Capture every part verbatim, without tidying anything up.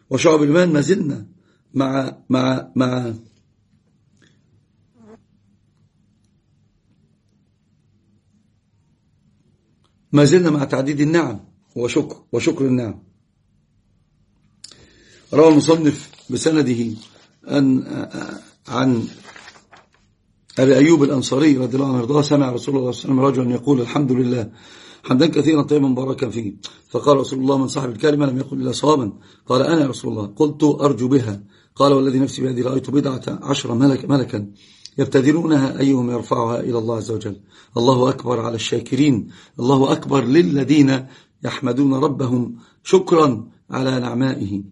وشعب الإيمان ما زلنا مع مع مع ما زلنا مع تعديد النعم وشكر وشكر النعم. روى المصنف بسنده أن عن أبي أيوب الأنصاري رضي الله عنه وارضاه سمع رسول الله صلى الله عليه وسلم رجلا يقول الحمد لله حمدا كثيرا طيبا مباركا فيه، فقال رسول الله من صاحب الكلمة لم يقل إلا صوابا؟ قال أنا يا رسول الله. قلت أرجو بها. قال والذي نفسي بيدي رأيت بضعة عشر ملك ملكا يبتدرونها أيهم يرفعها إلى الله عز وجل. الله أكبر على الشاكرين، الله أكبر للذين يحمدون ربهم شكرا على نعمائه.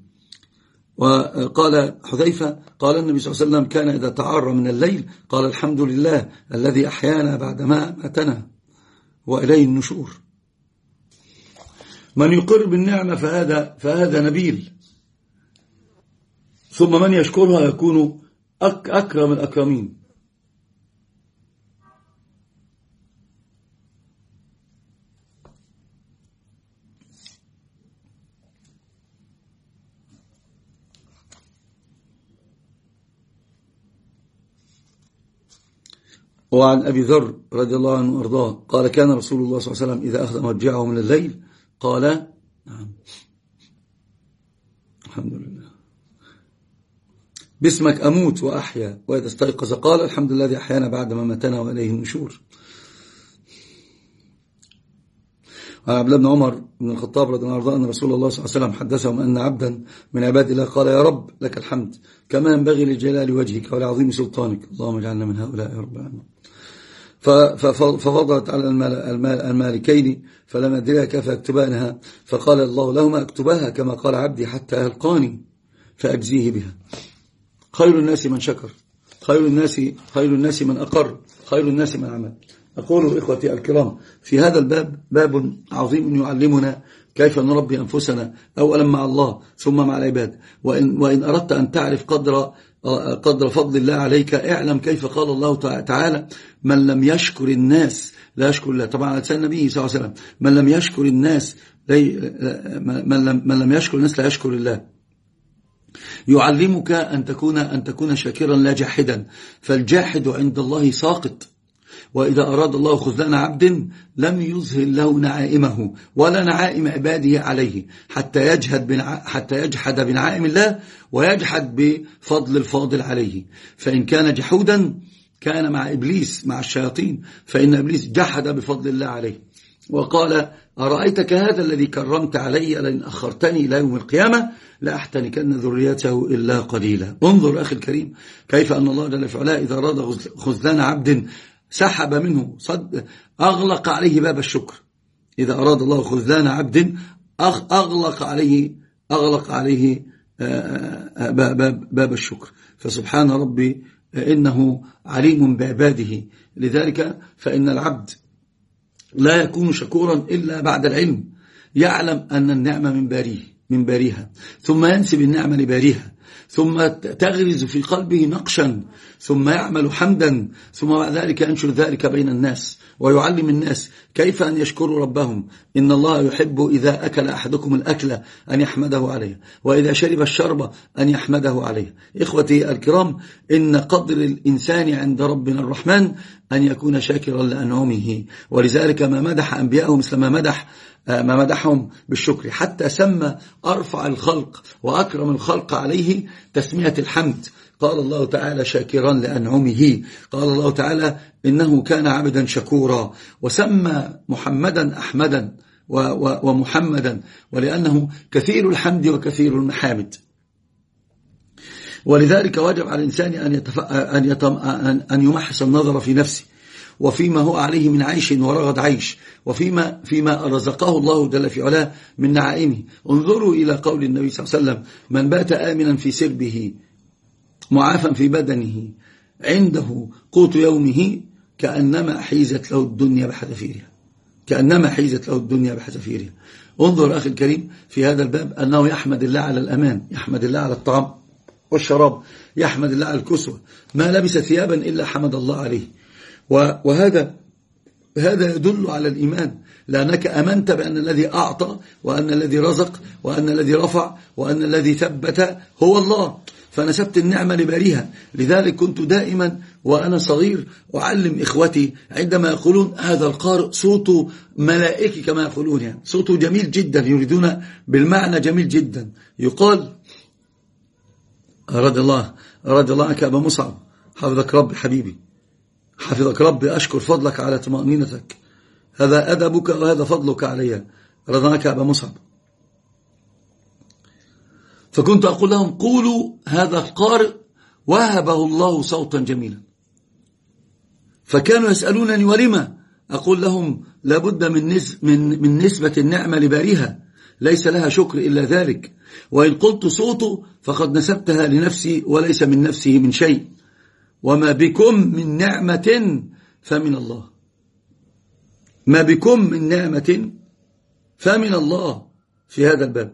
وقال حذيفة قال النبي صلى الله عليه وسلم كان إذا تعار من الليل قال الحمد لله الذي أحيانا بعدما ماتنا وإليه النشور. من يقر بالنعمة فهذا, فهذا نبيل، ثم من يشكرها يكون أك أكرم الأكرمين. وعن أبي ذر رضي الله عنه وارضاه قال كان رسول الله صلى الله عليه وسلم إذا أخذ مرجعه من الليل قال نعم الحمد لله باسمك أموت وأحيا، وإذا استيقظ قال الحمد لله الذي أحيانا بعد ما ماتنا وإليه النشور. وعن عبد الله بن عمر بن الخطاب رضي الله عنه أن رسول الله صلى الله عليه وسلم حدثهم أن عبدا من عباد الله قال يا رب لك الحمد كما ينبغي لجلال وجهك ولعظيم سلطانك، اللهم اجعلنا من هؤلاء يا رب العالمين. ففضلت على المالكين فلم أدريها كيف يكتبانها، فقال الله لهما اكتباها كما قال عبدي حتى ألقاني فأجزيه بها. خير الناس من شكر، خير الناس خير الناس من أقر، خير الناس من عمل. أقول إخوتي الكرام في هذا الباب باب عظيم يعلمنا كيف نربي أنفسنا أولا مع الله ثم مع العباد. وإن, وإن أردت أن تعرف قدر قدر فضل الله عليك اعلم كيف قال الله تعالى من لم يشكر الناس لا يشكر الله. طبعا على لسان النبي صلى الله عليه وسلم من لم يشكر الناس من لم, من لم يشكر الناس لا يشكر الله. يعلمك أن تكون أن تكون شاكرا لا جاحدا، فالجاحد عند الله ساقط. وإذا أراد الله خذلان عبد لم يظهر له نعائمه ولا نعائم عباده عليه حتى يجحد حتى يجحد بنعائم الله ويجحد بفضل الفاضل عليه. فإن كان جحودا كان مع إبليس مع الشياطين، فإن إبليس جحد بفضل الله عليه وقال أرأيتك هذا الذي كرمت علي لئن أخرتني إلى يوم القيامة لأحتنكن ذريته إلا قليلا. انظر أخي الكريم كيف أن الله جل في علاه إذا أراد خذلان عبد سحب منه صد أغلق عليه باب الشكر. إذا أراد الله خذلان عبد أغلق عليه أغلق عليه باب, باب الشكر. فسبحان ربي إنه عليم بعباده. لذلك فإن العبد لا يكون شكورا إلا بعد العلم، يعلم أن النعمة من باريه من باريها، ثم ينسب النعمة لباريها، ثم تغرز في قلبه نقشا، ثم يعمل حمدا، ثم بعد ذلك ينشر ذلك بين الناس ويعلم الناس كيف أن يشكروا ربهم. إن الله يحب إذا أكل أحدكم الأكل أن يحمده عليه، وإذا شرب الشرب أن يحمده عليه. إخوتي الكرام إن قدر الإنسان عند ربنا الرحمن أن يكون شاكرا لأنعمه، ولذلك ما مدح أنبياءه مثل ما مدح ما مدحهم بالشكر، حتى سمى أرفع الخلق وأكرم الخلق عليه تسمية الحمد. قال الله تعالى شاكرا لأنعمه، قال الله تعالى إنه كان عبدا شكورا، وسمى محمدا أحمدا ومحمدا ولأنه كثير الحمد وكثير المحامد. ولذلك واجب على الإنسان أن, يتف... أن, يتم... أن يمحص النظر في نفسه وفيما هو عليه من عيش ورغد عيش، وفيما فيما رزقه الله جل في علاه من نعائمه. انظروا إلى قول النبي صلى الله عليه وسلم من بات آمنا في سربه معافا في بدنه عنده قوت يومه كأنما حيزت له الدنيا بحذافيرها، كأنما حيزت له الدنيا بحذافيرها. انظر أخي الكريم في هذا الباب أنه يحمد الله على الأمان، يحمد الله على الطعام والشراب، يحمد الله على الكسوة، ما لبس ثيابا إلا حمد الله عليه. وهذا هذا يدل على الإيمان، لأنك أمنت بأن الذي أعطى وأن الذي رزق وأن الذي رفع وأن الذي ثبت هو الله، فنسبت النعمة لباريها. لذلك كنت دائما وأنا صغير أعلم إخوتي عندما يقولون هذا القارئ صوته ملائكي كما يقولون، يعني صوته جميل جدا، يريدون بالمعنى جميل جدا. يقال رضي الله رضي الله عنك أبا مصعب، حفظك ربي حبيبي، حفظك ربي، أشكر فضلك على طمأنينتك، هذا أدبك وهذا فضلك علي، رضي عنك أبا مصعب. فكنت أقول لهم قولوا هذا القارئ وهبه الله صوتا جميلا، فكانوا يسألونني ولما؟ أقول لهم لابد من, نس من, من نسبة النعمة لباريها، ليس لها شكر إلا ذلك، وإن قلت صوته فقد نسبتها لنفسي وليس من نفسه من شيء، وما بكم من نعمة فمن الله، ما بكم من نعمة فمن الله في هذا الباب.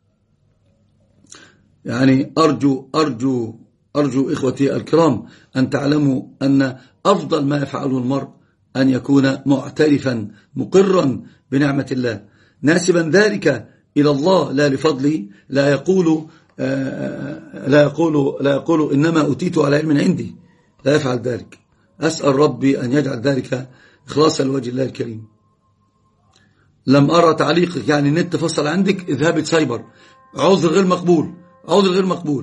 يعني أرجو أرجو أرجو إخوتي الكرام أن تعلموا أن أفضل ما يفعله المرء أن يكون معترفا مقرا بنعمة الله، ناسبا ذلك إلى الله لا لفضله، لا يقول لا يقول لا يقول إنما أتيت على علم عندي، لا يفعل ذلك. أسأل ربي أن يجعل ذلك إخلاصا لوجه الله الكريم. لم أرى تعليقك، يعني النت فصل عندك، اذهبي سايبر، عذر غير مقبول، عذر غير مقبول.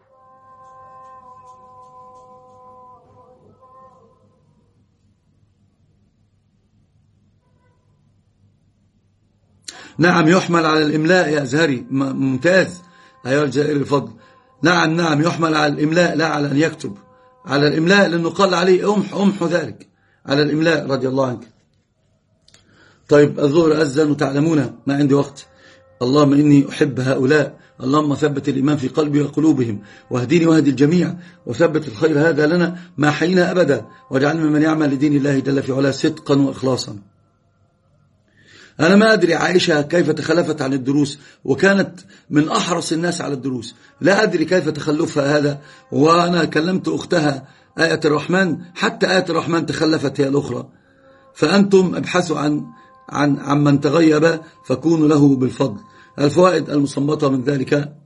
نعم يحمل على الإملاء يا أزهري، ممتاز أيها الجزائري الفضل. نعم نعم يحمل على الإملاء لا على أن يكتب، على الإملاء، لأنه قال عليه أمح أمح ذلك، على الإملاء رضي الله عنك. طيب الظهر أذن وتعلمون ما عندي وقت. اللهم إني أحب هؤلاء، اللهم ثبت الإيمان في قلبي وقلوبهم، واهديني واهدي الجميع، وثبت الخير هذا لنا ما حينا أبدا، واجعلنا ممن يعمل لدين الله جل في علاه صدقا وإخلاصا. أنا ما أدري عائشة كيف تخلفت عن الدروس، وكانت من أحرص الناس على الدروس، لا أدري كيف تخلفها هذا. وأنا كلمت أختها آية الرحمن، حتى آية الرحمن تخلفت هي الأخرى. فأنتم ابحثوا عن عن عن من تغيب فكونوا له بالفضل. الفوائد المصمتة من ذلك: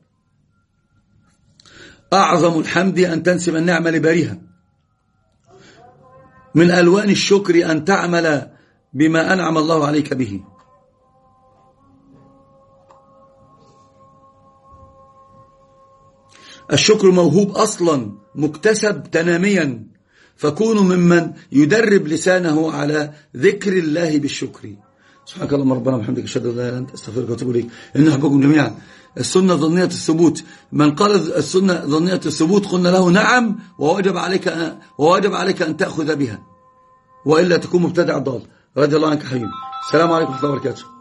أعظم الحمد أن تنسب النعمة لباريها. من ألوان الشكر أن تعمل بما أنعم الله عليك به. الشكر موهوب أصلا، مكتسب تناميا، فكونوا ممن يدرب لسانه على ذكر الله بالشكر. سبحانك اللهم ربنا وبحمدك، أشهد أن لا إله إلا أنت، أستغفرك وأتوب إليك. إني أحبكم جميعا. السنة ظنية الثبوت، من قال السنة ظنية الثبوت قلنا له نعم، ووجب عليك أن ووجب عليك أن تأخذ بها، وإلا تكون مبتدع ضال. رضي الله عنك حبيبي. السلام عليكم ورحمة الله وبركاته.